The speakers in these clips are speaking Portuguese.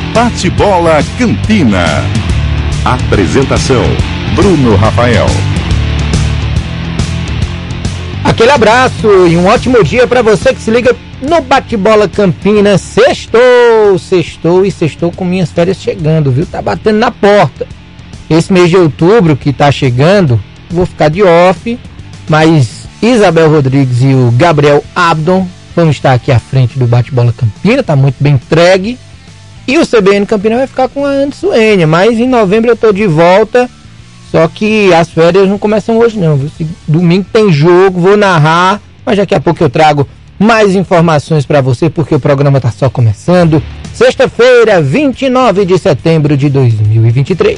Bate-bola Campina. Apresentação: Bruno Rafael. Aquele abraço e um ótimo dia para você que se liga no Bate-bola Campina. Sextou com minhas férias chegando, viu? Tá batendo na porta. Esse mês de outubro que tá chegando, vou ficar de off, mas Isabel Rodrigues e o Gabriel Abdon vão estar aqui à frente do Bate-bola Campina, tá muito bem entregue. E o CBN Campina vai ficar com a Anderson Enia, mas em novembro eu tô de volta. Só que as férias não começam hoje não, viu? Domingo tem jogo, vou narrar, mas daqui a pouco eu trago mais informações para você, porque o programa tá só começando. Sexta-feira, 29 de setembro de 2023.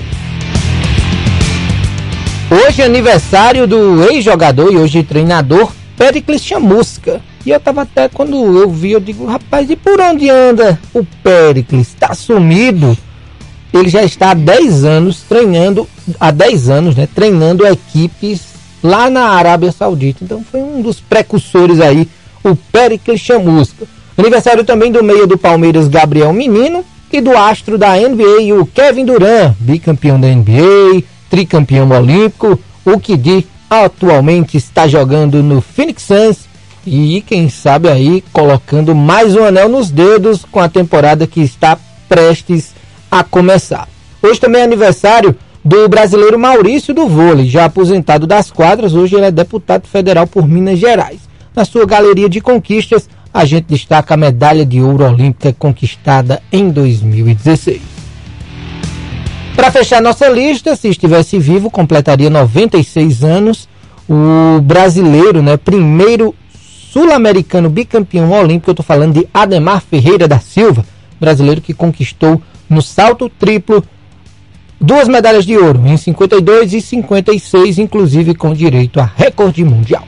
Hoje é aniversário do ex-jogador e hoje treinador Péricles Chamusca. E eu tava até, quando eu vi, eu digo, rapaz, e por onde anda o Péricles? Tá sumido? Ele já está há 10 anos treinando, treinando equipes lá na Arábia Saudita. Então foi um dos precursores aí, o Péricles Chamusca. Aniversário também do meia do Palmeiras, Gabriel Menino, e do astro da NBA, o Kevin Durant, bicampeão da NBA, tricampeão olímpico, o KD atualmente está jogando no Phoenix Suns e quem sabe aí colocando mais um anel nos dedos com a temporada que está prestes a começar. Hoje também é aniversário do brasileiro Maurício do vôlei, já aposentado das quadras. Hoje ele é deputado federal por Minas Gerais. Na sua galeria de conquistas, a gente destaca a medalha de ouro olímpica conquistada em 2016. Para fechar nossa lista, se estivesse vivo, completaria 96 anos. O brasileiro, primeiro sul-americano bicampeão olímpico, eu estou falando de Ademar Ferreira da Silva, brasileiro que conquistou no salto triplo 2 medalhas de ouro, em 52 e 56, inclusive com direito a recorde mundial.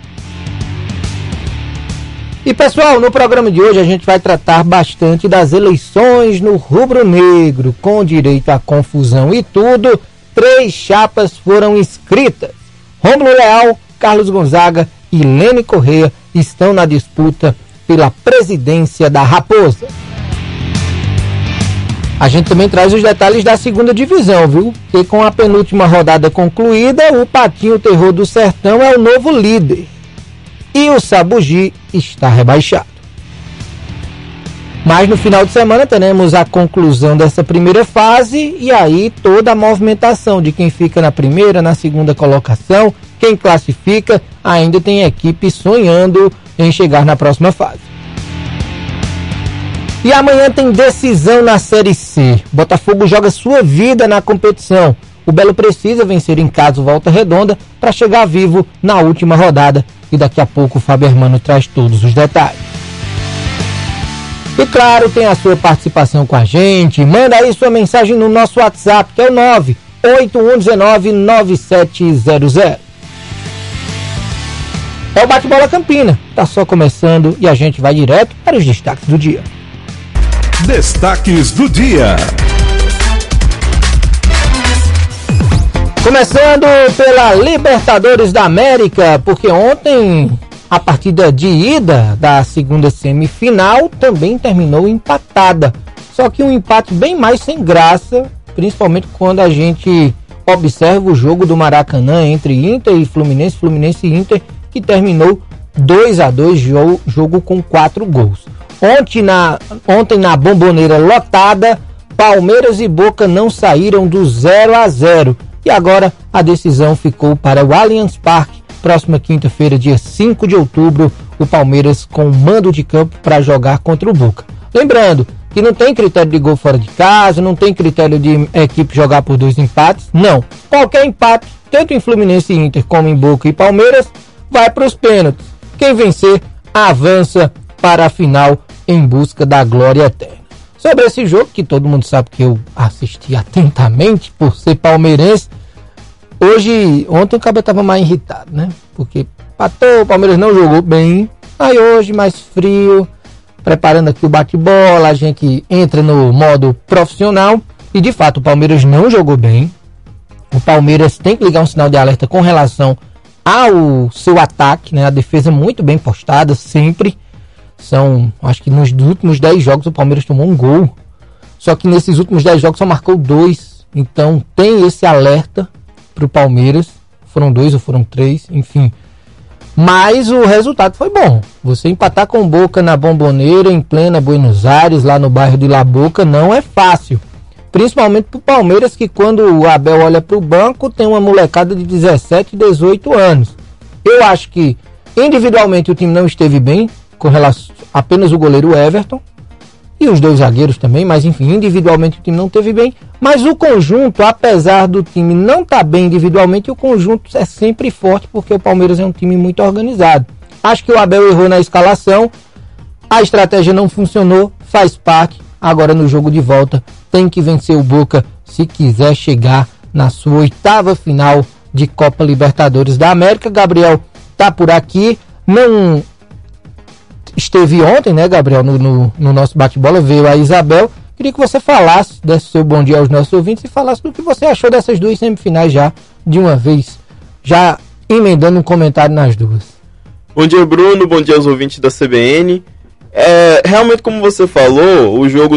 E pessoal, no programa de hoje a gente vai tratar bastante das eleições no rubro-negro, com direito à confusão e tudo. 3 chapas foram inscritas. Rômulo Leal, Carlos Gonzaga e Lene Correia estão na disputa pela presidência da Raposa. A gente também traz os detalhes da segunda divisão, viu? Que com a penúltima rodada concluída, o Patinho Terror do Sertão é o novo líder. E o Sabugi está rebaixado. Mas no final de semana teremos a conclusão dessa primeira fase e aí toda a movimentação de quem fica na primeira, na segunda colocação, quem classifica, ainda tem equipe sonhando em chegar na próxima fase. E amanhã tem decisão na Série C. Botafogo joga sua vida na competição. O Belo precisa vencer em casa o Volta Redonda para chegar vivo na última rodada. E daqui a pouco o Fábio Hermano traz todos os detalhes. E claro, tem a sua participação com a gente. Manda aí sua mensagem no nosso WhatsApp, que é o 981199700. É o Bate-bola Campina. Tá só começando e a gente vai direto para os destaques do dia. Destaques do dia. Começando pela Libertadores da América, porque ontem a partida de ida da segunda semifinal também terminou empatada. Só que um empate bem mais sem graça, principalmente quando a gente observa o jogo do Maracanã entre Inter e Fluminense, Fluminense e Inter, que terminou 2-2, jogo com 4 gols. Ontem na Bomboneira lotada, Palmeiras e Boca não saíram do 0-0. E agora a decisão ficou para o Allianz Parque. Próxima quinta-feira, dia 5 de outubro, o Palmeiras com mando de campo para jogar contra o Boca. Lembrando que não tem critério de gol fora de casa, não tem critério de equipe jogar por 2 empates. Não. Qualquer empate, tanto em Fluminense e Inter como em Boca e Palmeiras, vai para os pênaltis. Quem vencer, avança para a final em busca da glória eterna. Sobre esse jogo, que todo mundo sabe que eu assisti atentamente por ser palmeirense, ontem o cabelo estava mais irritado, Porque empatou, o Palmeiras não jogou bem. Aí hoje, mais frio, preparando aqui o bate-bola, a gente entra no modo profissional. E de fato, o Palmeiras não jogou bem. O Palmeiras tem que ligar um sinal de alerta com relação ao seu ataque, A defesa muito bem postada, sempre. Acho que nos últimos 10 jogos o Palmeiras tomou um gol Só que nesses últimos 10 jogos só marcou 2. Então tem esse alerta pro Palmeiras. Foram 2 ou foram 3, enfim. Mas o resultado foi bom. Você empatar com o Boca na Bombonera, em plena Buenos Aires, lá no bairro de La Boca, não é fácil. Principalmente pro Palmeiras, que quando o Abel olha pro banco, tem uma molecada de 17, 18 anos. Eu acho que individualmente o time não esteve bem, com relação apenas o goleiro Everton, e os 2 zagueiros também, mas enfim, individualmente o time não esteve bem. Mas o conjunto, apesar do time não estar bem individualmente, o conjunto é sempre forte, porque o Palmeiras é um time muito organizado. Acho que o Abel errou na escalação, a estratégia não funcionou, faz parte. Agora no jogo de volta tem que vencer o Boca se quiser chegar na sua 8ª final de Copa Libertadores da América. Gabriel tá por aqui, não esteve ontem, né, Gabriel, no nosso bate-bola, veio a Isabel. Queria que você falasse, desse seu bom dia aos nossos ouvintes e falasse do que você achou dessas 2 semifinais já, de uma vez, já emendando um comentário nas duas. Bom dia, Bruno, bom dia aos ouvintes da CBN. Realmente, como você falou, o jogo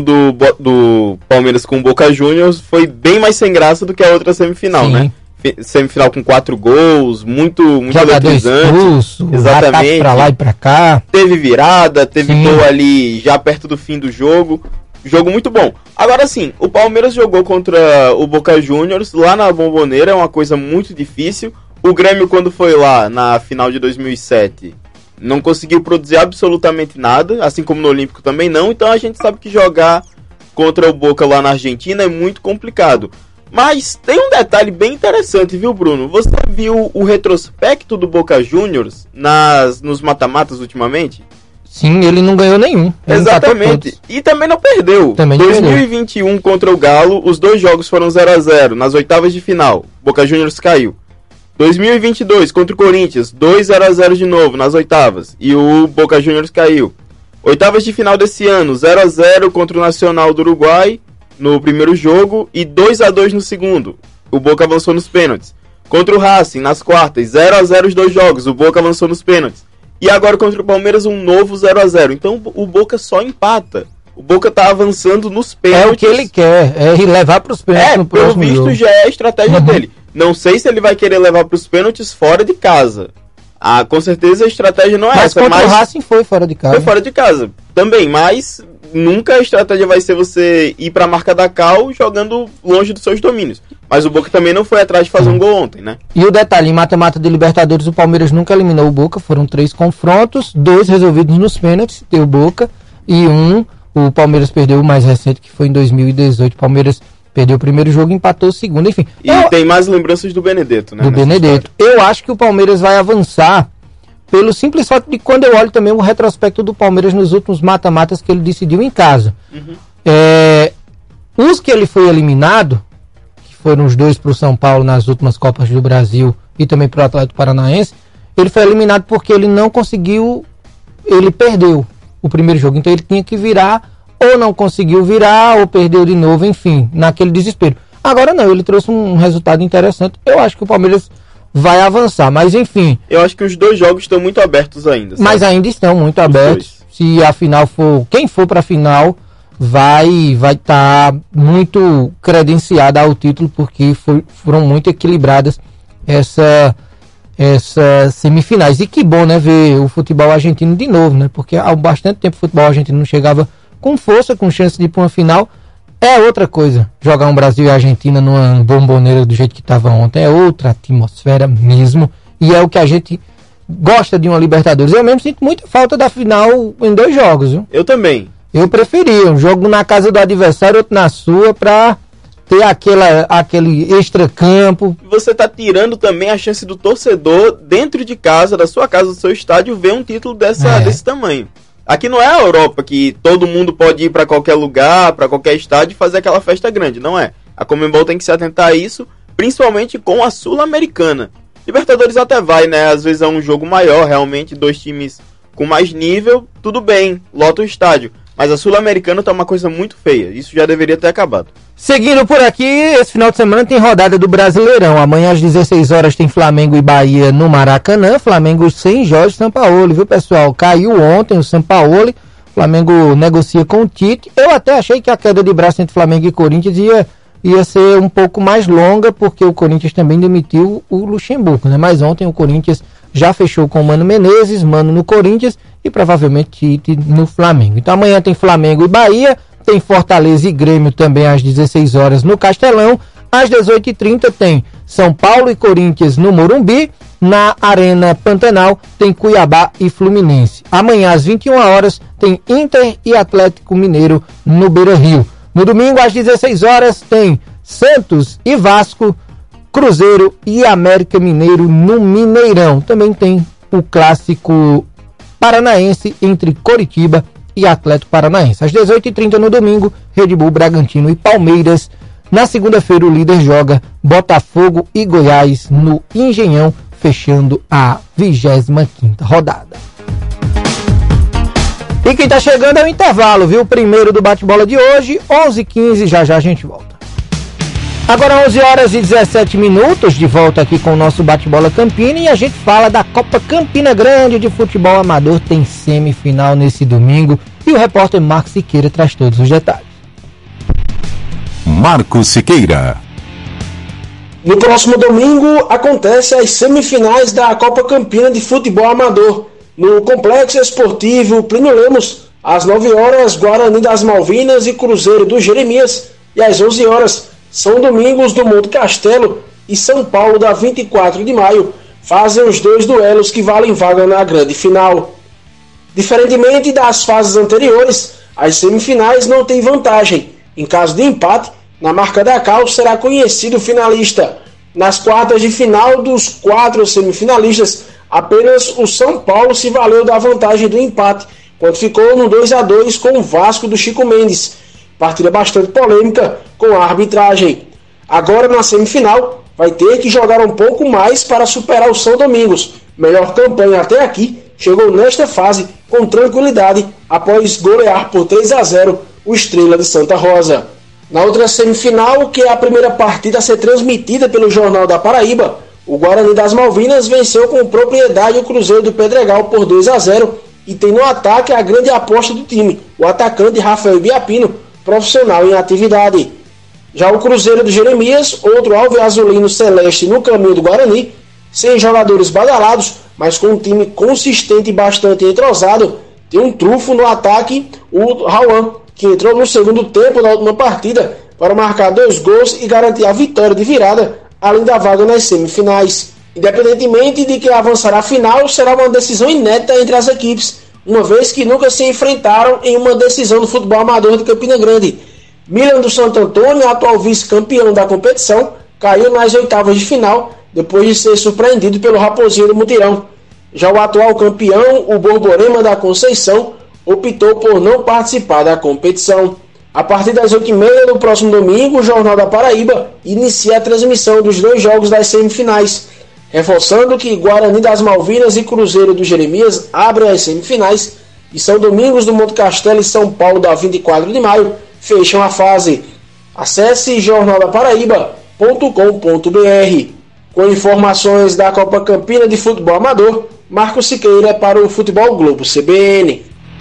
do Palmeiras com o Boca Juniors foi bem mais sem graça do que a outra semifinal, sim, né? Semifinal com 4 gols, muito eletrizante. Exatamente. Pra lá e pra cá. Teve virada, teve gol ali já perto do fim do jogo. Jogo muito bom. Agora sim, o Palmeiras jogou contra o Boca Juniors lá na Bombonera, é uma coisa muito difícil. O Grêmio, quando foi lá na final de 2007, não conseguiu produzir absolutamente nada, assim como no Olímpico também não. Então a gente sabe que jogar contra o Boca lá na Argentina é muito complicado. Mas tem um detalhe bem interessante, viu, Bruno? Você viu o retrospecto do Boca Juniors nos mata-matas ultimamente? Sim, ele não ganhou nenhum. Exatamente. E também não perdeu. 2021 contra o Galo, os 2 jogos foram 0-0 nas 8ª de final. Boca Juniors caiu. 2022 contra o Corinthians, 2-0 de novo nas 8ª e o Boca Juniors caiu. 8ª de final desse ano, 0-0 contra o Nacional do Uruguai no primeiro jogo e 2-2 no segundo. O Boca avançou nos pênaltis. Contra o Racing, nas quartas, 0-0 os 2 jogos. O Boca avançou nos pênaltis. E agora contra o Palmeiras, um novo 0-0. Então o Boca só empata. O Boca tá avançando nos pênaltis. É o que ele quer, é levar pros pênaltis no próximo jogo. Pelo visto já é a estratégia dele. Não sei se ele vai querer levar pros pênaltis fora de casa. Com certeza a estratégia não é essa. Mas contra o Racing foi fora de casa. Foi fora de casa também, mas nunca a estratégia vai ser você ir pra marca da cal jogando longe dos seus domínios. Mas o Boca também não foi atrás de fazer um gol ontem, né? E o detalhe, em mata-mata de Libertadores, o Palmeiras nunca eliminou o Boca. Foram 3 confrontos, 2 resolvidos nos pênaltis, deu Boca, e o Palmeiras perdeu o mais recente, que foi em 2018. O Palmeiras perdeu o primeiro jogo e empatou o segundo, enfim. E tem mais lembranças do Benedetto, né? Do Benedetto. Eu acho que o Palmeiras vai avançar pelo simples fato de quando eu olho também o retrospecto do Palmeiras nos últimos mata-matas que ele decidiu em casa. Os que ele foi eliminado, que foram os 2 para o São Paulo nas últimas Copas do Brasil e também para o Atlético Paranaense, ele foi eliminado porque ele não conseguiu, ele perdeu o primeiro jogo. Então ele tinha que virar, ou não conseguiu virar, ou perdeu de novo, enfim, naquele desespero. Agora não, ele trouxe um resultado interessante. Eu acho que o Palmeiras vai avançar, mas enfim. Eu acho que os 2 jogos estão muito abertos ainda. Sabe? Mas ainda estão muito abertos. Se a final for, quem for para a final vai estar muito credenciada ao título, porque foram muito equilibradas essas semifinais. E que bom, né, ver o futebol argentino de novo, né? Porque há bastante tempo o futebol argentino não chegava com força, com chance de ir para uma final. É outra coisa jogar um Brasil e Argentina numa Bombonera do jeito que estava ontem. É outra atmosfera mesmo. E é o que a gente gosta de uma Libertadores. Eu mesmo sinto muita falta da final em 2 jogos, viu? Eu também. Eu preferia um jogo na casa do adversário, outro na sua, pra ter aquele extracampo. Você tá tirando também a chance do torcedor dentro de casa, da sua casa, do seu estádio, ver um título desse tamanho. Aqui não é a Europa, que todo mundo pode ir para qualquer lugar, para qualquer estádio e fazer aquela festa grande, não é. A Conmebol tem que se atentar a isso, principalmente com a Sul-Americana. Libertadores até vai, né? Às vezes é um jogo maior, realmente, 2 times com mais nível, tudo bem, lota o estádio. Mas a Sul-Americana tá uma coisa muito feia, isso já deveria ter acabado. Seguindo por aqui, esse final de semana tem rodada do Brasileirão. Amanhã às 16 horas tem Flamengo e Bahia no Maracanã. Flamengo sem Jorge Sampaoli, viu, pessoal? Caiu ontem o Sampaoli. Flamengo negocia com o Tite. Eu até achei que a queda de braço entre Flamengo e Corinthians ia ser um pouco mais longa, porque o Corinthians também demitiu o Luxemburgo, né? Mas ontem o Corinthians já fechou com o Mano Menezes, Mano no Corinthians e provavelmente Tite no Flamengo. Então amanhã tem Flamengo e Bahia, tem Fortaleza e Grêmio também às 16 horas no Castelão. Às 18h30 tem São Paulo e Corinthians no Morumbi. Na Arena Pantanal tem Cuiabá e Fluminense. Amanhã às 21 horas tem Inter e Atlético Mineiro no Beira-Rio. No domingo às 16 horas tem Santos e Vasco, Cruzeiro e América Mineiro no Mineirão. Também tem o clássico paranaense entre Coritiba e Atlético Paranaense. Às 18h30 no domingo, Red Bull, Bragantino e Palmeiras. Na segunda-feira o líder joga Botafogo e Goiás no Engenhão, fechando a 25ª rodada. E quem tá chegando é o intervalo, viu? O primeiro do bate-bola de hoje, 11h15, já a gente volta. Agora 11 horas e 17 minutos, de volta aqui com o nosso bate-bola Campina, e a gente fala da Copa Campina Grande de futebol amador, tem semifinal nesse domingo, e o repórter Marcos Siqueira traz todos os detalhes. Marcos Siqueira. No próximo domingo acontece as semifinais da Copa Campina de futebol amador, no Complexo Esportivo Plínio Lemos, às 9 horas, Guarani das Malvinas e Cruzeiro do Jeremias, e às 11 horas, São Domingos do Monte Castelo e São Paulo da 24 de maio, fazem os dois duelos que valem vaga na grande final. Diferentemente das fases anteriores, as semifinais não têm vantagem. Em caso de empate, na marca da cal será conhecido o finalista. Nas quartas de final dos 4 semifinalistas, apenas o São Paulo se valeu da vantagem do empate, quando ficou no 2-2 com o Vasco do Chico Mendes. Partida bastante polêmica com a arbitragem. Agora na semifinal, vai ter que jogar um pouco mais para superar o São Domingos. Melhor campanha até aqui, chegou nesta fase com tranquilidade após golear por 3-0 o Estrela de Santa Rosa. Na outra semifinal, que é a primeira partida a ser transmitida pelo Jornal da Paraíba, o Guarani das Malvinas venceu com propriedade o Cruzeiro do Pedregal por 2-0 e tem no ataque a grande aposta do time, o atacante Rafael Biapino, profissional em atividade. Já o Cruzeiro do Jeremias, outro alveazulino celeste no caminho do Guarani, sem jogadores badalados, mas com um time consistente e bastante entrosado, tem um trunfo no ataque, o Rauan, que entrou no segundo tempo da última partida para marcar 2 gols e garantir a vitória de virada, além da vaga nas semifinais. Independentemente de que avançará à final, será uma decisão inédita entre as equipes, uma vez que nunca se enfrentaram em uma decisão do futebol amador de Campina Grande. Milan do Santo Antônio, atual vice-campeão da competição, caiu nas oitavas de final, depois de ser surpreendido pelo Raposinho do Mutirão. Já o atual campeão, o Borborema da Conceição, optou por não participar da competição. A partir das 8h30 do próximo domingo, o Jornal da Paraíba inicia a transmissão dos 2 jogos das semifinais, reforçando que Guarani das Malvinas e Cruzeiro do Jeremias abrem as semifinais e São Domingos do Monte Castelo e São Paulo da 24 de maio fecham a fase. Acesse jornaldaparaíba.com.br. Com informações da Copa Campina de Futebol Amador, Marcos Siqueira para o Futebol Globo CBN.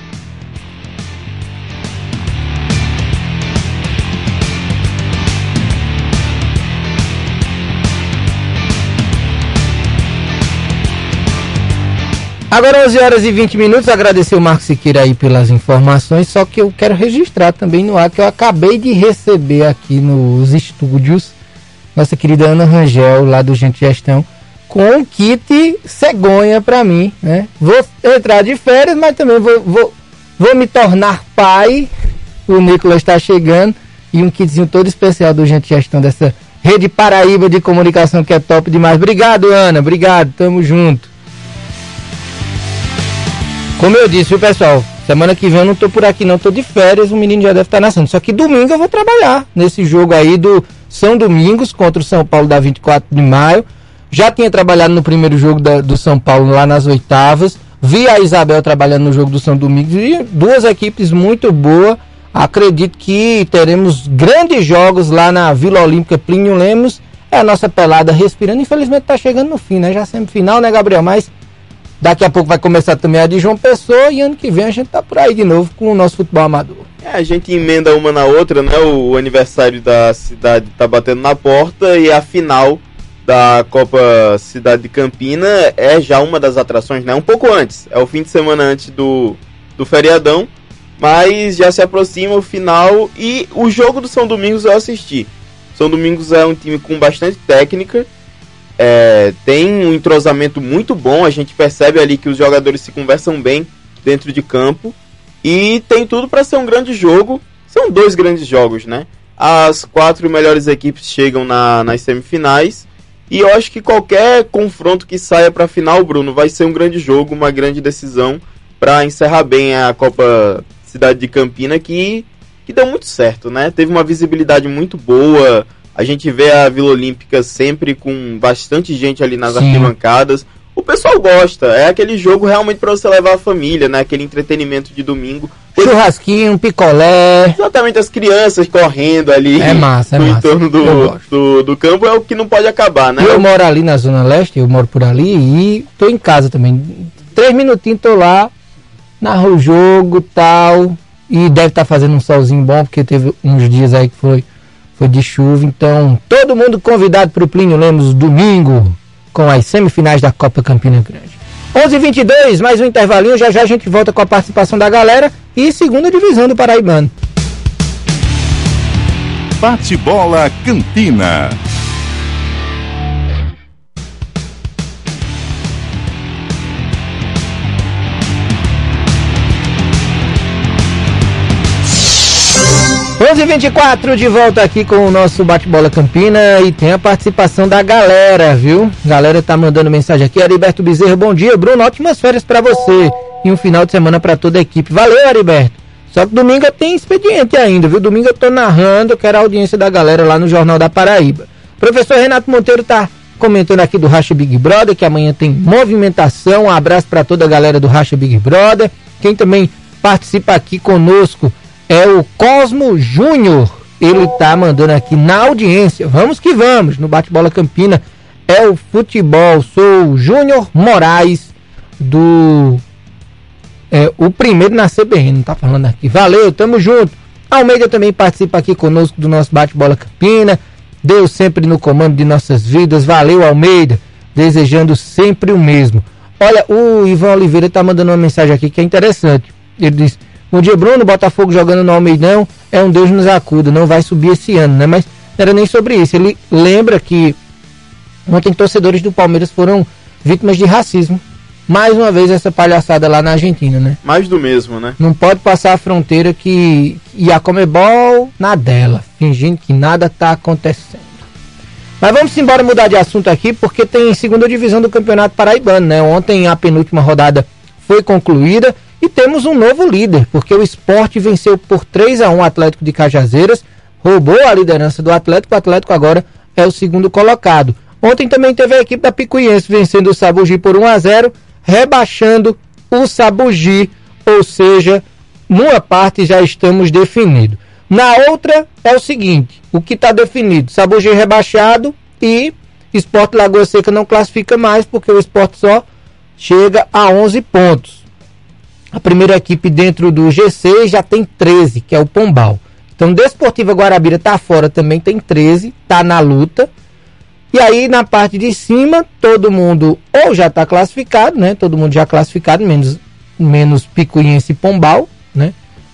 Agora 11 horas e 20 minutos, agradecer o Marcos Siqueira aí pelas informações, só que eu quero registrar também no ar que eu acabei de receber aqui nos estúdios nossa querida Ana Rangel, lá do Gente Gestão, com um kit cegonha pra mim, né? Vou entrar de férias, mas também vou me tornar pai, o Nicolas está chegando, e um kitzinho todo especial do Gente Gestão, dessa rede Paraíba de comunicação que é top demais. Obrigado, Ana, obrigado, tamo junto. Como eu disse, viu, pessoal, semana que vem eu não tô por aqui não, tô de férias, o menino já deve estar nascendo, só que domingo eu vou trabalhar nesse jogo aí do São Domingos contra o São Paulo da 24 de maio, já tinha trabalhado no primeiro jogo do São Paulo lá nas oitavas, vi a Isabel trabalhando no jogo do São Domingos, e 2 equipes muito boas, acredito que teremos grandes jogos lá na Vila Olímpica Plínio Lemos, é a nossa pelada respirando, infelizmente tá chegando no fim, né, já semifinal, né, Gabriel, mas Daqui a pouco vai começar também a de João Pessoa e ano que vem a gente tá por aí de novo com o nosso futebol amador. A gente emenda uma na outra, né? O aniversário da cidade tá batendo na porta e a final da Copa Cidade de Campina é já uma das atrações, né? Um pouco antes, é o fim de semana antes do feriadão, mas já se aproxima o final e o jogo do São Domingos eu assisti. São Domingos é um time com bastante técnica, tem um entrosamento muito bom, a gente percebe ali que os jogadores se conversam bem dentro de campo e tem tudo para ser um grande jogo. São 2 grandes jogos, né? As 4 melhores equipes chegam nas semifinais e eu acho que qualquer confronto que saia para a final, Bruno, vai ser um grande jogo, uma grande decisão para encerrar bem a Copa Cidade de Campina, que deu muito certo, né? Teve uma visibilidade muito boa, a gente vê a Vila Olímpica sempre com bastante gente ali nas arquibancadas. O pessoal gosta, é aquele jogo realmente para você levar a família, né? Aquele entretenimento de domingo. Churrasquinho, um picolé. Exatamente, as crianças correndo ali no entorno do campo é o que não pode acabar, né? Eu moro ali na Zona Leste, eu moro por ali e tô em casa também. 3 minutinhos tô lá, narro o jogo e tal. E deve estar fazendo um solzinho bom, porque teve uns dias aí que foi de chuva. Então, todo mundo convidado para o Plínio Lemos domingo, com as semifinais da Copa Campina Grande. 11h22, mais um intervalinho, já a gente volta com a participação da galera e segunda divisão do Paraibano. Bate-bola Campina. Onze 24 de volta aqui com o nosso Bate-Bola Campina e tem a participação da galera, viu? Galera tá mandando mensagem aqui. Heriberto Bezerra, bom dia, Bruno, ótimas férias pra você e um final de semana pra toda a equipe. Valeu, Heriberto. Só que domingo tem expediente ainda, viu? Domingo eu tô narrando, quero a audiência da galera lá no Jornal da Paraíba. Professor Renato Monteiro tá comentando aqui do Racha Big Brother, que amanhã tem movimentação. Um abraço pra toda a galera do Racha Big Brother. Quem também participa aqui conosco é o Cosmo Júnior, ele tá mandando aqui na audiência, vamos que vamos, no Bate-Bola Campina, é o futebol, sou o Júnior Moraes, o primeiro na CBN, tá falando aqui, valeu, tamo junto. Almeida também participa aqui conosco do nosso Bate-Bola Campina, Deus sempre no comando de nossas vidas, valeu Almeida, desejando sempre o mesmo. Olha, o Ivan Oliveira tá mandando uma mensagem aqui que é interessante, ele diz: bom dia, Bruno, Botafogo jogando no Almeidão, é um Deus nos acuda, não vai subir esse ano, né? Mas não era nem sobre isso. Ele lembra que ontem torcedores do Palmeiras foram vítimas de racismo. Mais uma vez essa palhaçada lá na Argentina, né? Mais do mesmo, né? Não pode passar a fronteira e a Conmebol na dela, fingindo que nada tá acontecendo. Mas vamos embora mudar de assunto aqui, porque tem segunda divisão do Campeonato Paraibano, né? Ontem a penúltima rodada foi concluída. E temos um novo líder, porque o Sport venceu por 3-1 o Atlético de Cajazeiras, roubou a liderança do Atlético, o Atlético agora é o segundo colocado. Ontem também teve a equipe da Picuiense vencendo o Sabugi por 1-0, rebaixando o Sabugi, ou seja, numa parte já estamos definidos. Na outra é o seguinte, o que está definido, Sabugi rebaixado e Sport Lagoa Seca não classifica mais, porque o Sport só chega a 11 pontos. A primeira equipe dentro do G6 já tem 13, que é o Pombal. Então, Desportiva Guarabira tá fora, também tem 13, tá na luta. E aí, na parte de cima, todo mundo ou já tá classificado, né? Todo mundo já classificado, menos Picuiense e Pombal, né?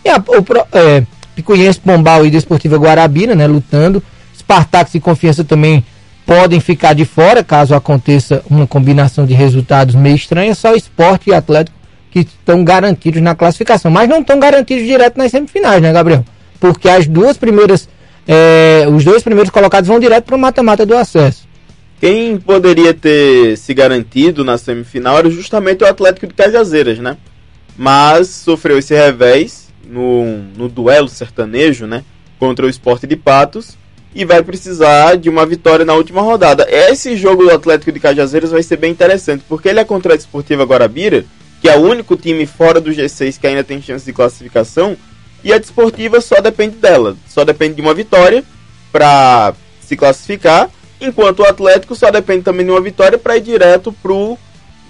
E Picuiense, Pombal e Desportiva Guarabira, né? Lutando. Spartacus e Confiança também podem ficar de fora, caso aconteça uma combinação de resultados meio estranha. Só Sport e Atlético que estão garantidos na classificação, mas não estão garantidos direto nas semifinais, né, Gabriel? Porque os dois primeiros colocados vão direto para o mata-mata do acesso. Quem poderia ter se garantido na semifinal era justamente o Atlético de Cajazeiras, né? Mas sofreu esse revés no duelo sertanejo, né? Contra o Sport de Patos e vai precisar de uma vitória na última rodada. Esse jogo do Atlético de Cajazeiras vai ser bem interessante, porque ele é contra a Desportiva Guarabira, que é o único time fora do G6 que ainda tem chance de classificação, e a Desportiva só depende dela, só depende de uma vitória para se classificar, enquanto o Atlético só depende também de uma vitória para ir direto pro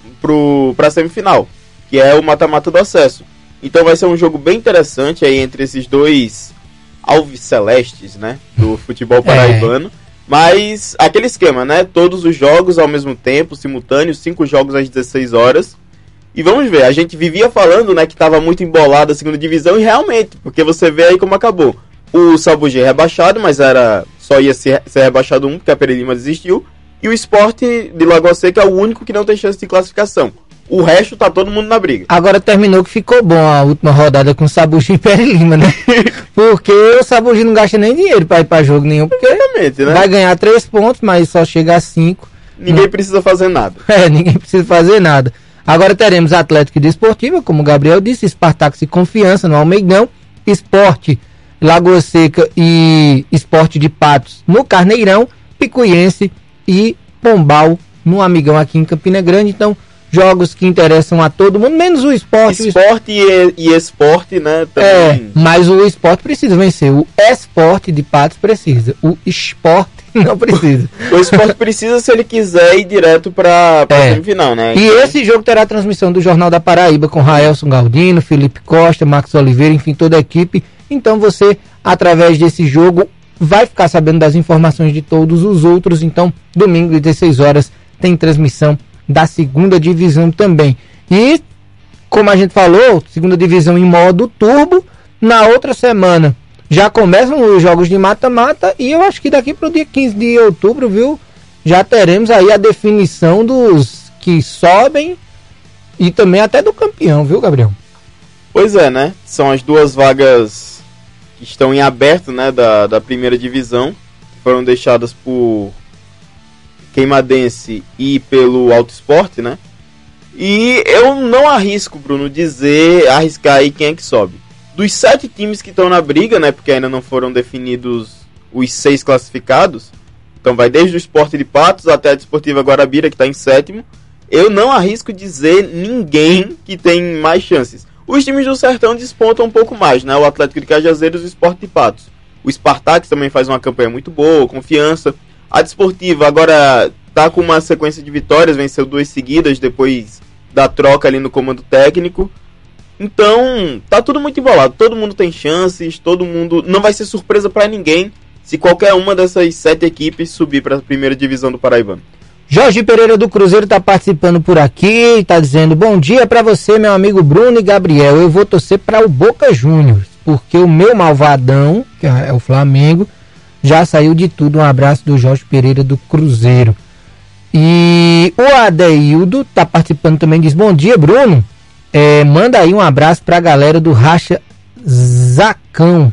para a semifinal, que é o mata-mata do acesso. Então vai ser um jogo bem interessante aí entre esses dois alvicelestes, né, do futebol paraibano. Mas aquele esquema, né, todos os jogos ao mesmo tempo, simultâneos, 5 jogos às 16 horas. E vamos ver, a gente vivia falando, né, que estava muito embolada a segunda divisão, e realmente, porque você vê aí como acabou. O Sabugi rebaixado, mas só ia ser rebaixado porque a Pere Lima desistiu. E o Sport de Lagoa Seca é o único que não tem chance de classificação. O resto tá todo mundo na briga. Agora terminou que ficou bom a última rodada com o Sabugi e Pere Lima, né? Porque o Sabugi não gasta nem dinheiro pra ir pra jogo nenhum, porque né? Vai ganhar 3 pontos, mas só chega a 5. Ninguém precisa fazer nada. Ninguém precisa fazer nada. Agora teremos Atlético e Desportiva, como o Gabriel disse, Spartax e Confiança no Almeidão, Sport, Lagoa Seca e Sport de Patos no Carneirão, Picuiense e Pombal no Amigão aqui em Campina Grande. Então, jogos que interessam a todo mundo, menos o Sport. Sport e Sport, né? Também. Mas o Sport precisa vencer, o Sport de Patos precisa, o Sport não precisa. O Sport precisa se ele quiser ir direto para a semifinal, né? E esse jogo terá a transmissão do Jornal da Paraíba com Raelson Galdino, Felipe Costa, Marcos Oliveira, enfim, toda a equipe. Então você, através desse jogo, vai ficar sabendo das informações de todos os outros. Então, domingo, às 16 horas, tem transmissão da segunda divisão também. E, como a gente falou, segunda divisão em modo turbo. Na outra semana já começam os jogos de mata-mata, e eu acho que daqui para o dia 15 de outubro, viu, já teremos aí a definição dos que sobem e também até do campeão, viu, Gabriel? Pois é, né? São as 2 vagas que estão em aberto, né, da primeira divisão, que foram deixadas por Queimadense e pelo Alto Esporte, né? E eu não arrisco, Bruno, arriscar aí quem é que sobe. Dos 7 times que estão na briga, né, porque ainda não foram definidos os 6 classificados, então vai desde o Sport de Patos até a Desportiva Guarabira, que está em 7º, eu não arrisco dizer ninguém que tem mais chances. Os times do Sertão despontam um pouco mais, né, o Atlético de Cajazeiros e o Sport de Patos. O Spartax também faz uma campanha muito boa, Confiança. A Desportiva agora está com uma sequência de vitórias, venceu 2 seguidas depois da troca ali no comando técnico. Então, tá tudo muito embolado, todo mundo tem chances, todo mundo... Não vai ser surpresa para ninguém se qualquer uma dessas 7 equipes subir para a primeira divisão do Paraibano. Jorge Pereira do Cruzeiro está participando por aqui, está dizendo: bom dia para você, meu amigo Bruno e Gabriel. Eu vou torcer para o Boca Juniors, porque o meu malvadão, que é o Flamengo, já saiu de tudo. Um abraço do Jorge Pereira do Cruzeiro. E o Adeildo está participando também, diz: bom dia, Bruno. Manda aí um abraço pra galera do Racha Zarcão,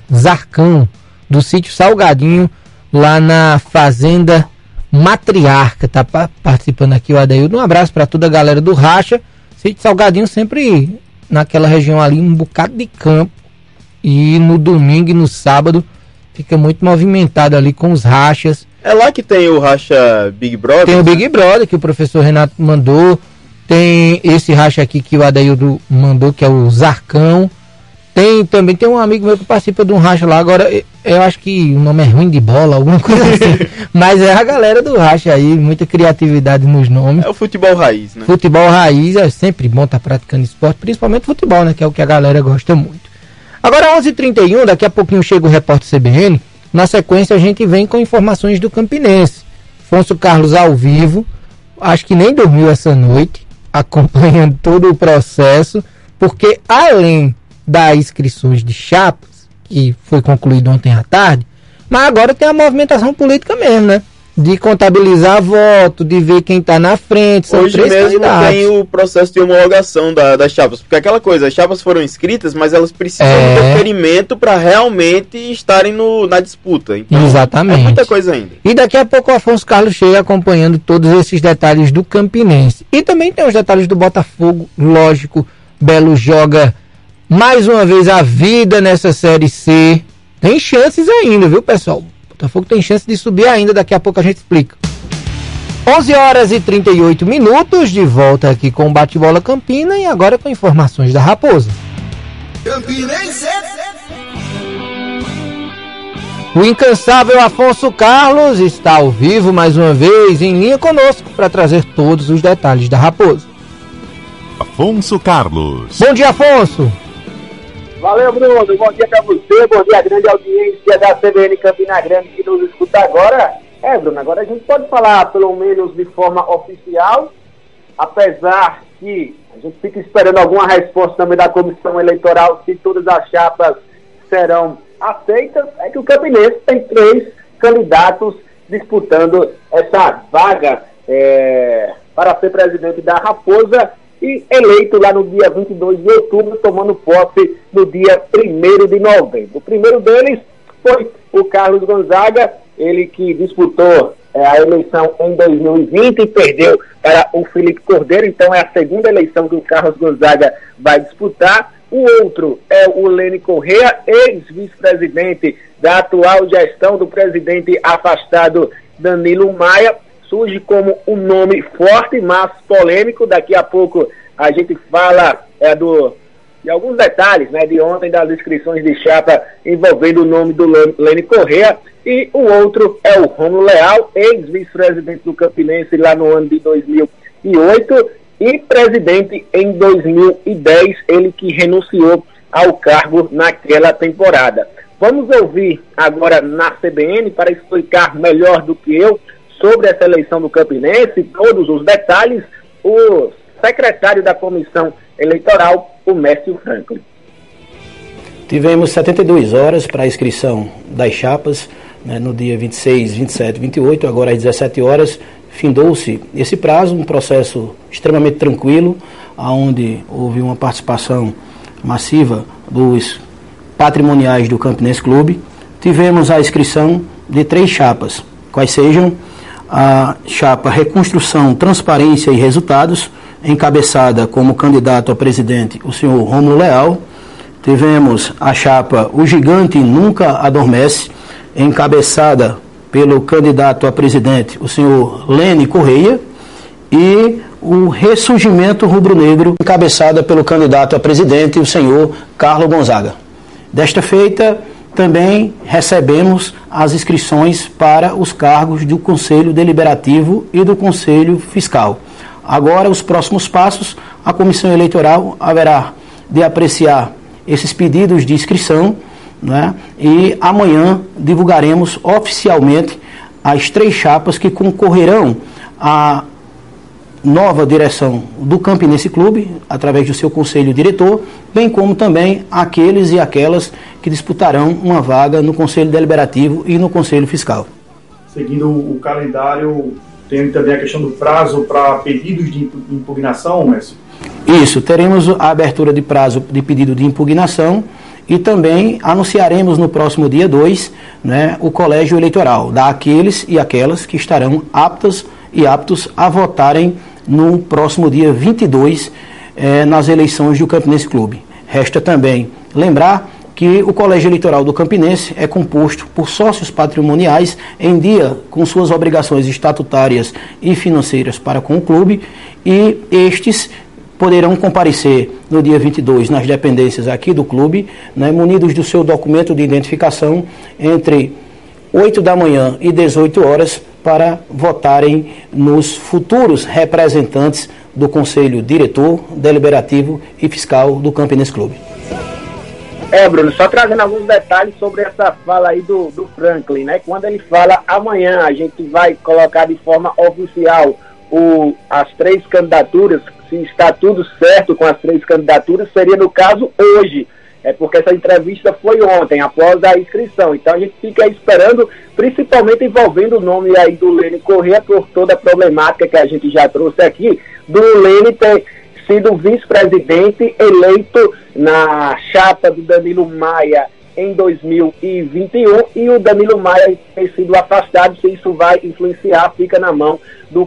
do sítio Salgadinho, lá na Fazenda Matriarca. Tá participando aqui o Adeildo. Um abraço pra toda a galera do Racha. Sítio Salgadinho sempre naquela região ali, um bocado de campo. E no domingo e no sábado fica muito movimentado ali com os rachas. É lá que tem o Racha Big Brother? Tem o Big Brother, que o professor Renato mandou. Tem esse racha aqui que o Adeildo mandou, que é o Zarcão. Também tem um amigo meu que participa de um racha lá. Agora, eu acho que o nome é Ruim de Bola, alguma coisa assim. Mas é a galera do racha aí, muita criatividade nos nomes. É o futebol raiz, né? Futebol raiz, é sempre bom estar praticando esporte, principalmente futebol, né? Que é o que a galera gosta muito. Agora, 11h31, daqui a pouquinho chega o repórter CBN. Na sequência, a gente vem com informações do Campinense. Afonso Carlos ao vivo, acho que nem dormiu essa noite, acompanhando todo o processo, porque além das inscrições de chapas, que foi concluído ontem à tarde, mas agora tem a movimentação política mesmo, né? De contabilizar voto, de ver quem está na frente. São hoje 3 mesmo candidatos. Tem o processo de homologação das chapas, porque aquela coisa, as chapas foram inscritas, mas elas precisam de requerimento para realmente estarem na disputa. Então, exatamente. É muita coisa ainda. E daqui a pouco o Afonso Carlos chega acompanhando todos esses detalhes do Campinense. E também tem os detalhes do Botafogo, lógico. Belo joga mais uma vez a vida nessa Série C. Tem chances ainda, viu, pessoal? Botafogo tem chance de subir ainda, daqui a pouco a gente explica. 11h38, de volta aqui com o Bate-Bola Campina e agora com informações da Raposa. Campinense! O incansável Afonso Carlos está ao vivo mais uma vez, em linha conosco, para trazer todos os detalhes da Raposa. Afonso Carlos. Bom dia, Afonso. Valeu, Bruno. Bom dia para você, bom dia à grande audiência da CBN Campina Grande que nos escuta agora. Bruno, agora a gente pode falar, pelo menos de forma oficial, apesar que a gente fica esperando alguma resposta também da comissão eleitoral se todas as chapas serão aceitas, é que o Campinense tem 3 candidatos disputando essa vaga para ser presidente da Raposa e eleito lá no dia 22 de outubro, tomando posse no dia 1º de novembro. O primeiro deles foi o Carlos Gonzaga, ele que disputou a eleição em 2020 e perdeu para o Felipe Cordeiro, então é a segunda eleição que o Carlos Gonzaga vai disputar. O outro é o Lene Correia, ex-vice-presidente da atual gestão do presidente afastado Danilo Maia. Surge como um nome forte, mas polêmico. Daqui a pouco a gente fala de alguns detalhes, né, de ontem das inscrições de chapa envolvendo o nome do Lene Correia. E o outro é o Rômulo Leal, ex-vice-presidente do Campinense lá no ano de 2008 e presidente em 2010, ele que renunciou ao cargo naquela temporada. Vamos ouvir agora na CBN para explicar melhor do que eu sobre essa eleição do Campinense, todos os detalhes, o secretário da comissão eleitoral, o Mércio Franklin. Tivemos 72 horas para a inscrição das chapas, né, no dia 26, 27, 28, agora às 17 horas, findou-se esse prazo, um processo extremamente tranquilo, onde houve uma participação massiva dos patrimoniais do Campinense Clube. Tivemos a inscrição de 3 chapas, quais sejam a chapa Reconstrução, Transparência e Resultados, encabeçada como candidato a presidente o senhor Rômulo Leal. Tivemos a chapa O Gigante Nunca Adormece, encabeçada pelo candidato a presidente o senhor Lene Correia, e o Ressurgimento Rubro-Negro, encabeçada pelo candidato a presidente o senhor Carlos Gonzaga. Desta feita, também recebemos as inscrições para os cargos do Conselho Deliberativo e do Conselho Fiscal. Agora, os próximos passos, a Comissão Eleitoral haverá de apreciar esses pedidos de inscrição, né? E amanhã divulgaremos oficialmente as 3 chapas que concorrerão à nova direção do Campinense Clube, através do seu conselho diretor, bem como também aqueles e aquelas que disputarão uma vaga no Conselho Deliberativo e no Conselho Fiscal. Seguindo o calendário, tem também a questão do prazo para pedidos de impugnação, Mércio? Isso, teremos a abertura de prazo de pedido de impugnação e também anunciaremos no próximo dia 2, né, o colégio eleitoral, daqueles e aquelas que estarão aptos a votarem no próximo dia 22 nas eleições do Campinense Clube. Resta também lembrar que o colégio eleitoral do Campinense é composto por sócios patrimoniais em dia com suas obrigações estatutárias e financeiras para com o clube, e estes poderão comparecer no dia 22 nas dependências aqui do clube, né, munidos do seu documento de identificação entre 8 da manhã e 18 horas para votarem nos futuros representantes do Conselho Diretor, Deliberativo e Fiscal do Campinense Clube. Bruno, só trazendo alguns detalhes sobre essa fala aí do Franklin, né? Quando ele fala amanhã a gente vai colocar de forma oficial as 3 candidaturas, se está tudo certo com as 3 candidaturas, seria no caso hoje, porque essa entrevista foi ontem, após a inscrição. Então a gente fica esperando, principalmente envolvendo o nome aí do Lene Correia, por toda a problemática que a gente já trouxe aqui, do Lene ter sido vice-presidente eleito na chapa do Danilo Maia em 2021 e o Danilo Maia ter sido afastado. Se isso vai influenciar, fica na mão do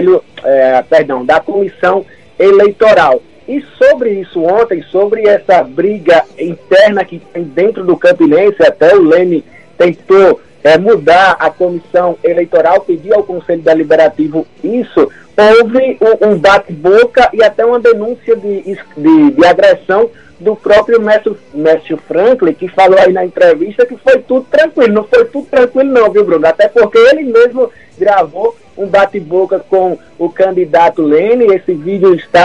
da comissão eleitoral. E sobre isso ontem, sobre essa briga interna que tem dentro do Campinense, até o Lene tentou mudar a comissão eleitoral, pedir ao Conselho Deliberativo isso, houve um bate-boca e até uma denúncia de agressão do próprio Mércio Franklin, que falou aí na entrevista que foi tudo tranquilo. Não foi tudo tranquilo não, viu, Bruno? Até porque ele mesmo gravou um bate-boca com o candidato Lene. Esse vídeo está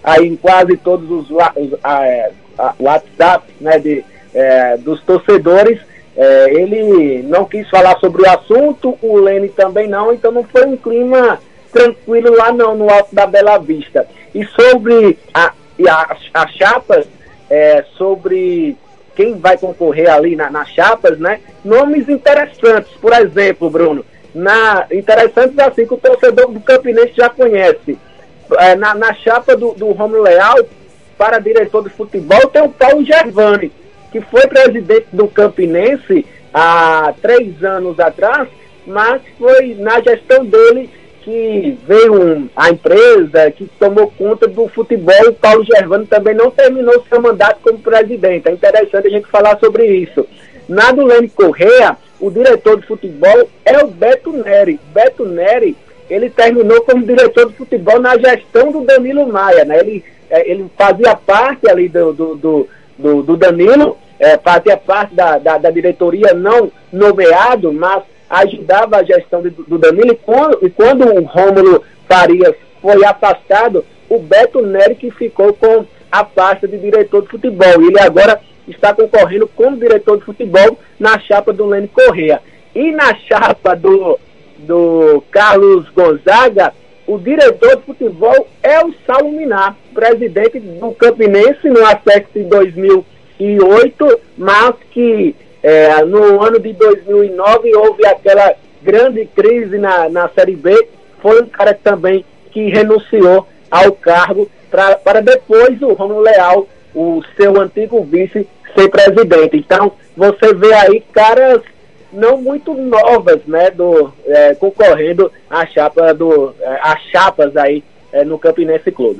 aí em quase todos os WhatsApp, né, dos torcedores. Ele não quis falar sobre o assunto, o Lene também não, então não foi um clima tranquilo lá não, no Alto da Bela Vista. E sobre as chapas, sobre quem vai concorrer ali nas chapas, né, nomes interessantes, por exemplo, Bruno, interessantes assim que o torcedor do Campinense já conhece. Na chapa do Romulo Leal, para diretor de futebol, tem o Paulo Gervani, que foi presidente do Campinense há 3 anos atrás, mas foi na gestão dele que veio a empresa que tomou conta do futebol. O Paulo Gervani também não terminou seu mandato como presidente. É interessante a gente falar sobre isso. Na do Lene Correa, o diretor de futebol é o Beto Neri. Beto Neri, ele terminou como diretor de futebol na gestão do Danilo Maia, né? Ele fazia parte ali do Danilo, fazia parte da diretoria não nomeado, mas ajudava a gestão do Danilo, e quando o Rômulo Farias foi afastado, o Beto Neri que ficou com a pasta de diretor de futebol. Ele agora está concorrendo como diretor de futebol na chapa do Lene Correa. E na chapa do Carlos Gonzaga, o diretor de futebol é o Saulo Minar, presidente do Campinense no acesso de 2008, mas que no ano de 2009 houve aquela grande crise na Série B. Foi um cara também que renunciou ao cargo para depois o Romulo Leal, o seu antigo vice, ser presidente. Então você vê aí caras não muito novas, né, concorrendo à chapa às chapas aí no Campinense Clube.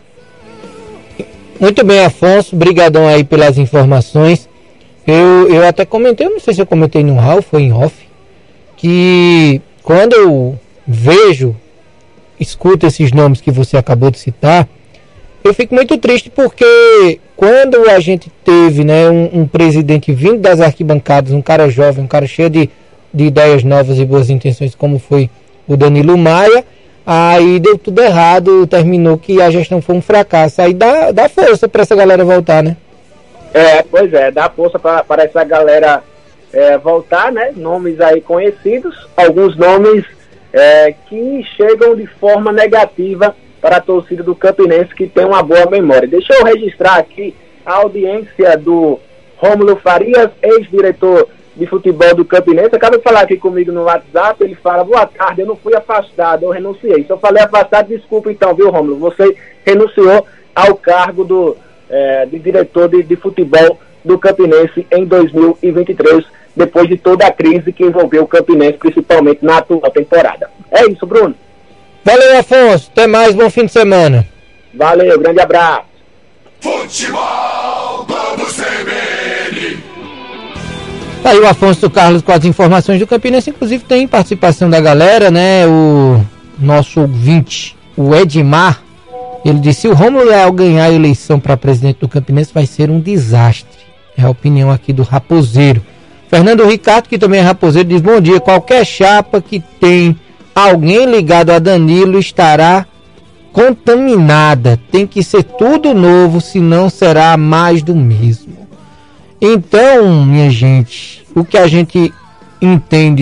Muito bem, Afonso, brigadão aí pelas informações. Eu até comentei, eu não sei se eu comentei no Raul, foi em off, que quando eu escuto esses nomes que você acabou de citar, eu fico muito triste, porque quando a gente teve, né, um presidente vindo das arquibancadas, um cara jovem, um cara cheio de ideias novas e boas intenções, como foi o Danilo Maia, aí deu tudo errado, terminou que a gestão foi um fracasso. Aí dá força para essa galera voltar, né? Pois é, dá força para essa galera voltar, né? Nomes aí conhecidos, alguns nomes que chegam de forma negativa para a torcida do Campinense, que tem uma boa memória. Deixa eu registrar aqui a audiência do Rômulo Farias, ex-diretor de futebol do Campinense. Acaba de falar aqui comigo no WhatsApp, ele fala: boa tarde, eu não fui afastado, eu renunciei. Se eu falei afastado, desculpa então, viu, Rômulo? Você renunciou ao cargo de diretor de futebol do Campinense em 2023, depois de toda a crise que envolveu o Campinense, principalmente na atual temporada. É isso, Bruno. Valeu, Afonso. Até mais, bom fim de semana. Valeu, grande abraço. Futebol, vamos CBN. Aí o Afonso Carlos com as informações do Campinense. Inclusive tem participação da galera, né? O nosso ouvinte, o Edmar, ele disse: se o Romulo Leal ganhar a eleição para presidente do Campinense, vai ser um desastre. É a opinião aqui do Raposeiro. Fernando Ricardo, que também é raposeiro, diz: bom dia, qualquer chapa que tem alguém ligado a Danilo estará contaminada. Tem que ser tudo novo, senão será mais do mesmo. Então, minha gente, o que a gente entende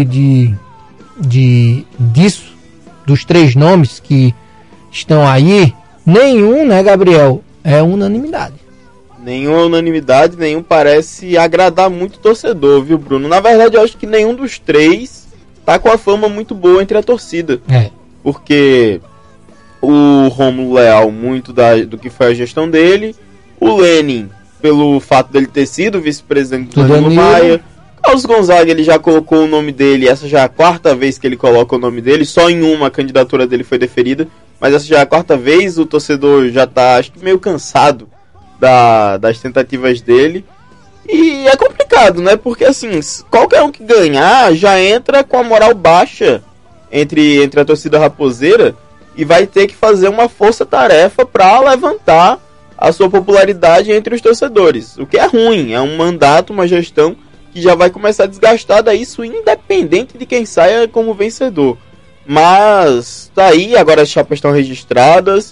disso, dos 3 nomes que estão aí, nenhum, né, Gabriel, é unanimidade. Nenhuma unanimidade, nenhum parece agradar muito o torcedor, viu, Bruno? Na verdade, eu acho que nenhum dos 3 tá com a fama muito boa entre a torcida. Porque o Romulo Leal, muito do que foi a gestão dele, o Lene, pelo fato dele ter sido vice-presidente do Danilo Maia, Carlos Gonzaga, ele já colocou o nome dele, essa já é a 4ª vez que ele coloca o nome dele, só em uma a candidatura dele foi deferida, mas essa já é a 4ª vez, o torcedor já tá, acho que meio cansado das tentativas dele. E é complicado, né? Porque assim, qualquer um que ganhar já entra com a moral baixa entre a torcida raposeira e vai ter que fazer uma força-tarefa para levantar a sua popularidade entre os torcedores. O que é ruim, é um mandato, uma gestão que já vai começar desgastada, isso independente de quem saia como vencedor. Mas tá aí, agora as chapas estão registradas,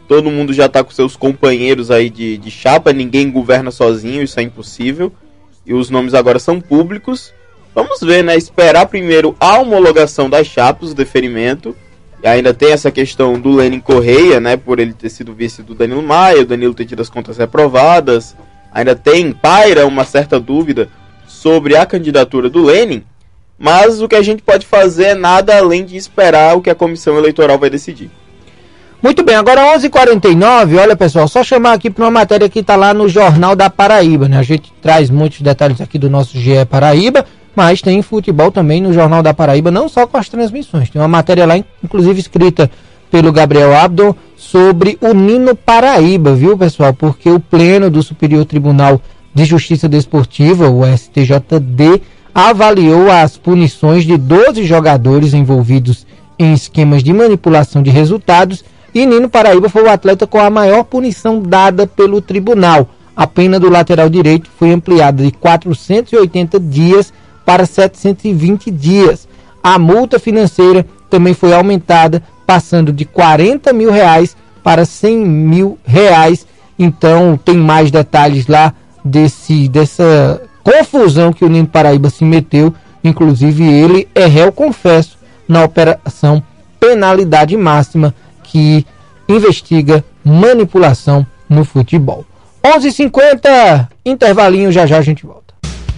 todo mundo já está com seus companheiros aí de chapa, ninguém governa sozinho, isso é impossível, e os nomes agora são públicos. Vamos ver, né, esperar primeiro a homologação das chapas, o deferimento, e ainda tem essa questão do Lênin Correia, né, por ele ter sido vice do Danilo Maia, o Danilo ter tido as contas reprovadas, ainda paira uma certa dúvida sobre a candidatura do Lênin, mas o que a gente pode fazer é nada além de esperar o que a comissão eleitoral vai decidir. Muito bem, agora 11h49, olha pessoal, só chamar aqui para uma matéria que está lá no Jornal da Paraíba, né? A gente traz muitos detalhes aqui do nosso GE Paraíba, mas tem futebol também no Jornal da Paraíba, não só com as transmissões. Tem uma matéria lá, inclusive escrita pelo Gabriel Abdon, sobre o Nino Paraíba, viu pessoal? Porque o Pleno do Superior Tribunal de Justiça Desportiva, o STJD, avaliou as punições de 12 jogadores envolvidos em esquemas de manipulação de resultados, e Nino Paraíba foi o atleta com a maior punição dada pelo tribunal. A pena do lateral direito foi ampliada de 480 dias para 720 dias. A multa financeira também foi aumentada, passando de R$40 mil para R$100 mil. Então tem mais detalhes lá dessa confusão que o Nino Paraíba se meteu. Inclusive ele é réu confesso na operação Penalidade Máxima, que investiga manipulação no futebol. 11h50, intervalinho, já a gente volta.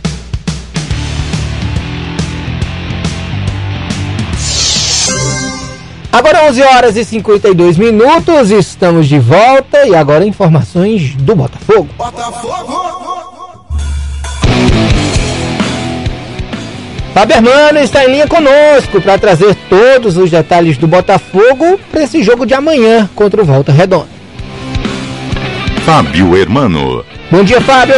Agora 11h52, estamos de volta e agora informações do Botafogo. Fábio Hermano está em linha conosco para trazer todos os detalhes do Botafogo para esse jogo de amanhã contra o Volta Redonda. Fábio Hermano. Bom dia, Fábio.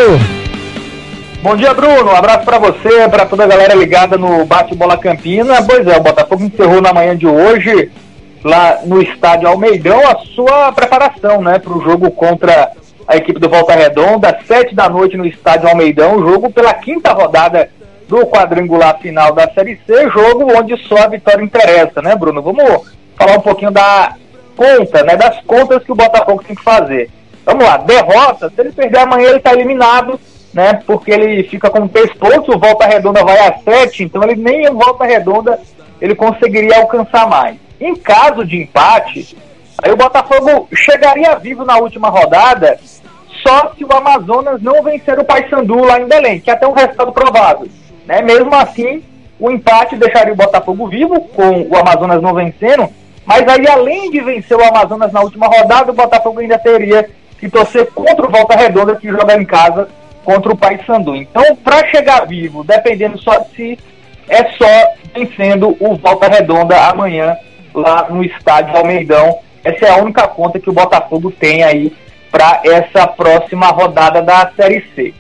Bom dia, Bruno. Um abraço para você, para toda a galera ligada no Bate-Bola Campina. Pois é, o Botafogo encerrou na manhã de hoje, lá no estádio Almeidão, a sua preparação, né, para o jogo contra a equipe do Volta Redonda, às 7 da noite no estádio Almeidão, jogo pela 5ª rodada do quadrangular final da Série C, jogo onde só a vitória interessa, né, Bruno? Vamos falar um pouquinho da conta, né, das contas que o Botafogo tem que fazer. Vamos lá, derrota, se ele perder amanhã ele está eliminado, né, porque ele fica com 3 pontos, o Volta Redonda vai a 7, então ele nem em Volta Redonda ele conseguiria alcançar mais. Em caso de empate, aí o Botafogo chegaria vivo na última rodada, só se o Amazonas não vencer o Paysandu lá em Belém, que é até um resultado provável. Né? Mesmo assim, o empate deixaria o Botafogo vivo, com o Amazonas não vencendo, mas aí além de vencer o Amazonas na última rodada, o Botafogo ainda teria que torcer contra o Volta Redonda, que joga em casa contra o Paysandu. Então, para chegar vivo, dependendo só de si, é só vencendo o Volta Redonda amanhã lá no estádio Almeidão. Essa é a única conta que o Botafogo tem aí para essa próxima rodada da Série C.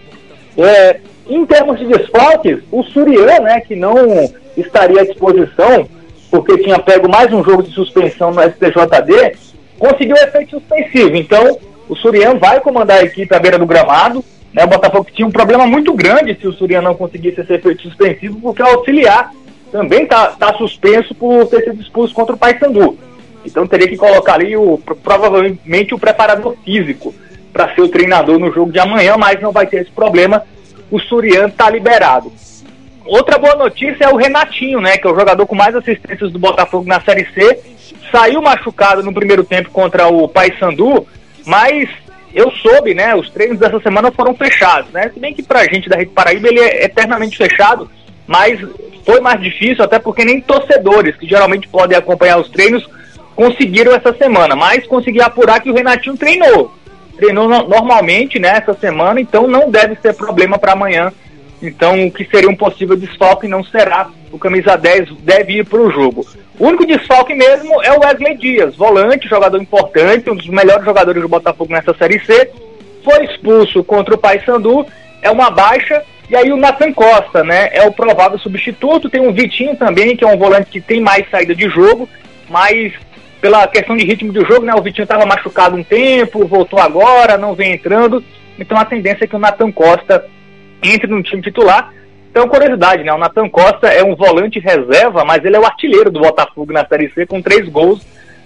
Em termos de desfalques, o Surian, né, que não estaria à disposição, porque tinha pego mais um jogo de suspensão no STJD, conseguiu efeito suspensivo. Então, o Surian vai comandar a equipe à beira do gramado. Né, o Botafogo tinha um problema muito grande se o Surian não conseguisse esse efeito suspensivo, porque o auxiliar também está suspenso por ter sido expulso contra o Paysandu. Então teria que colocar ali provavelmente o preparador físico para ser o treinador no jogo de amanhã, mas não vai ter esse problema. O Surian está liberado. Outra boa notícia é o Renatinho, né, que é o jogador com mais assistências do Botafogo na Série C. Saiu machucado no primeiro tempo contra o Paysandu, mas eu soube, né, os treinos dessa semana foram fechados, né, se bem que pra gente da Rede Paraíba ele é eternamente fechado, mas foi mais difícil, até porque nem torcedores, que geralmente podem acompanhar os treinos, conseguiram essa semana, mas consegui apurar que o Renatinho treinou normalmente, né, essa semana, então não deve ser problema para amanhã. Então o que seria um possível desfalque não será. O camisa 10 deve ir para o jogo. O único desfalque mesmo é o Wesley Dias, volante, jogador importante, um dos melhores jogadores do Botafogo nessa Série C, foi expulso contra o Paysandu, é uma baixa. E aí o Nathan Costa, né, é o provável substituto. Tem o Vitinho também, que é um volante que tem mais saída de jogo, mas pela questão de ritmo de jogo, né, o Vitinho estava machucado um tempo, voltou agora, não vem entrando, então a tendência é que o Nathan Costa entre no time titular. Então, curiosidade, né, o Nathan Costa é um volante reserva, mas ele é o artilheiro do Botafogo na Série C com 3 gols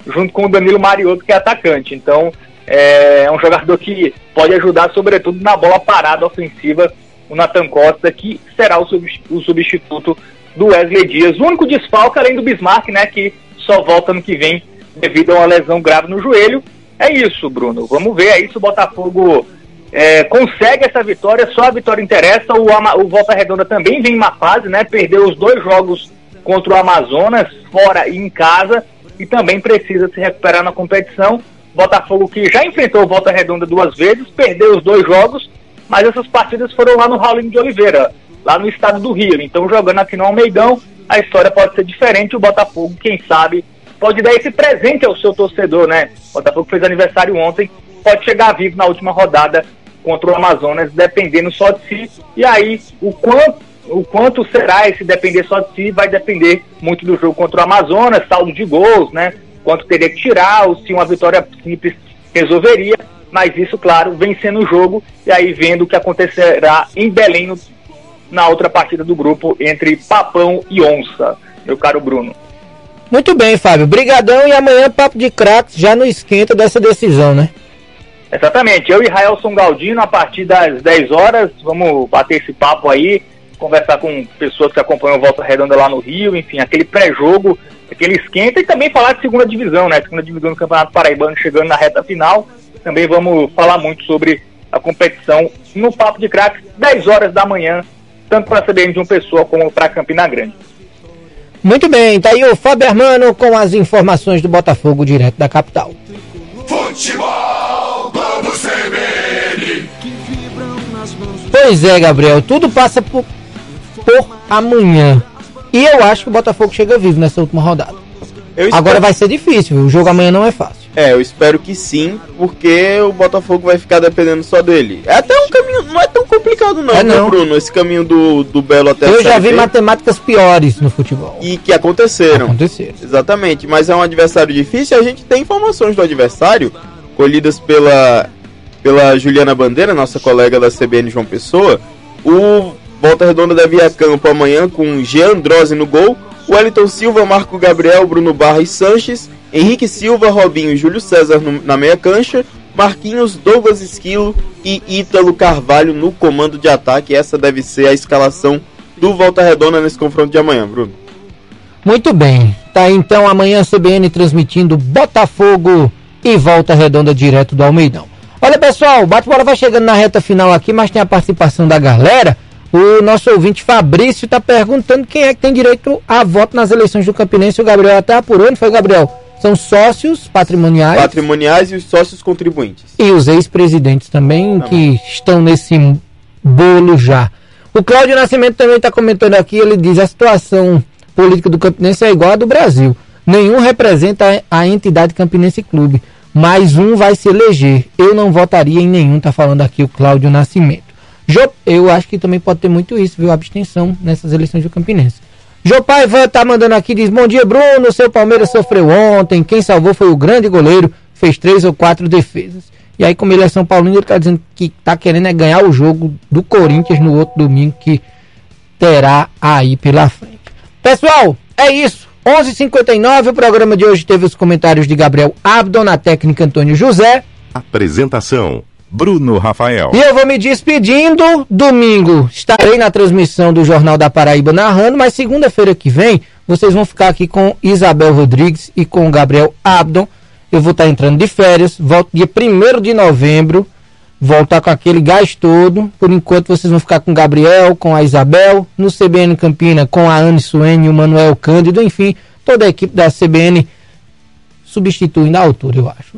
junto com o Danilo Mariotto, que é atacante. Então, é um jogador que pode ajudar, sobretudo, na bola parada ofensiva, o Nathan Costa, que será o substituto do Wesley Dias. O único desfalque, além do Bismarck, né, que só volta ano que vem devido a uma lesão grave no joelho. É isso, Bruno. Vamos ver aí se o Botafogo consegue essa vitória. Só a vitória interessa. O Volta Redonda também vem em uma fase, né? Perdeu os 2 jogos contra o Amazonas, fora e em casa, e também precisa se recuperar na competição. Botafogo, que já enfrentou o Volta Redonda 2 vezes, perdeu os 2 jogos, mas essas partidas foram lá no Raulino de Oliveira, lá no estado do Rio. Então, jogando aqui no Almeidão, a história pode ser diferente. O Botafogo, quem sabe, pode dar esse presente ao seu torcedor, né? O Botafogo fez aniversário ontem, pode chegar vivo na última rodada contra o Amazonas, dependendo só de si. E aí, o quanto será esse depender só de si vai depender muito do jogo contra o Amazonas, saldo de gols, né? Quanto teria que tirar, ou se uma vitória simples resolveria. Mas isso, claro, vencendo o jogo e aí vendo o que acontecerá em Belém na outra partida do grupo entre Papão e Onça, meu caro Bruno. Muito bem, Fábio. Brigadão, e amanhã papo de craques já no esquenta dessa decisão, né? Exatamente. Eu e Raelson Galdino, a partir das 10 horas, vamos bater esse papo aí, conversar com pessoas que acompanham o Volta Redonda lá no Rio, enfim, aquele pré-jogo, aquele esquenta, e também falar de segunda divisão, né? Segunda divisão do Campeonato Paraibano chegando na reta final. Também vamos falar muito sobre a competição no Papo de Craques, 10 horas da manhã, tanto para a CBN de João Pessoa como para Campina Grande. Muito bem, tá aí o Fábio Hermano com as informações do Botafogo direto da capital. Futebol Globo CBN. Pois é, Gabriel, tudo passa por amanhã. E eu acho que o Botafogo chega vivo nessa última rodada. Agora vai ser difícil, o jogo amanhã não é fácil. Eu espero que sim, porque o Botafogo vai ficar dependendo só dele. É até um caminho, não é tão complicado não, né, Bruno? Esse caminho do Belo até eu já vi matemáticas piores no futebol. E que aconteceram. Exatamente, mas é um adversário difícil. A gente tem informações do adversário, colhidas pela Juliana Bandeira, nossa colega da CBN João Pessoa. O Volta Redonda deve ir a campo amanhã com Jean Androse no gol, Wellington Silva, Marco Gabriel, Bruno Barra e Sanches, Henrique Silva, Robinho e Júlio César na meia cancha, Marquinhos, Douglas Esquilo e Ítalo Carvalho no comando de ataque. Essa deve ser a escalação do Volta Redonda nesse confronto de amanhã, Bruno. Muito bem, tá então amanhã a CBN transmitindo Botafogo e Volta Redonda direto do Almeidão. Olha, pessoal, o bate-bola vai chegando na reta final aqui, mas tem a participação da galera. O nosso ouvinte Fabrício está perguntando quem é que tem direito a voto nas eleições do Campinense. O Gabriel até apurou, não foi, Gabriel? São sócios patrimoniais. Patrimoniais e os sócios contribuintes. E os ex-presidentes também, que estão nesse bolo já. O Cláudio Nascimento também está comentando aqui, ele diz: a situação política do Campinense é igual à do Brasil. Nenhum representa a entidade Campinense Clube. Mais um vai se eleger. Eu não votaria em nenhum, tá falando aqui o Cláudio Nascimento. Eu acho que também pode ter muito isso, viu? Abstenção nessas eleições do Campinense. Jô Paiva tá mandando aqui, diz: bom dia, Bruno, seu Palmeiras sofreu ontem, quem salvou foi o grande goleiro, fez 3 ou 4 defesas. E aí, como ele é São Paulino, ele tá dizendo que tá querendo ganhar o jogo do Corinthians no outro domingo que terá aí pela frente. Pessoal, é isso. 11h59, o programa de hoje teve os comentários de Gabriel Abdon, na técnica Antônio José. Apresentação: Bruno Rafael. E eu vou me despedindo. Domingo estarei na transmissão do Jornal da Paraíba narrando, mas segunda-feira que vem vocês vão ficar aqui com Isabel Rodrigues e com o Gabriel Abdon. Eu vou estar entrando de férias, volto dia 1º de novembro, voltar com aquele gás todo. Por enquanto vocês vão ficar com o Gabriel, com a Isabel, no CBN Campina com a Anne Suene e o Manuel Cândido, enfim, toda a equipe da CBN substituindo a altura, eu acho.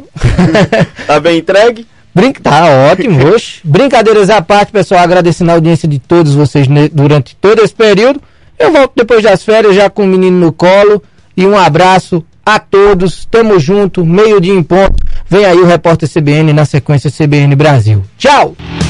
Tá bem entregue? Tá ótimo, hoje. Brincadeiras à parte, pessoal, agradecendo a audiência de todos vocês durante todo esse período. Eu volto depois das férias já com o menino no colo. E um abraço a todos. Tamo junto, 12:00 em ponto. Vem aí o Repórter CBN, na sequência CBN Brasil. Tchau!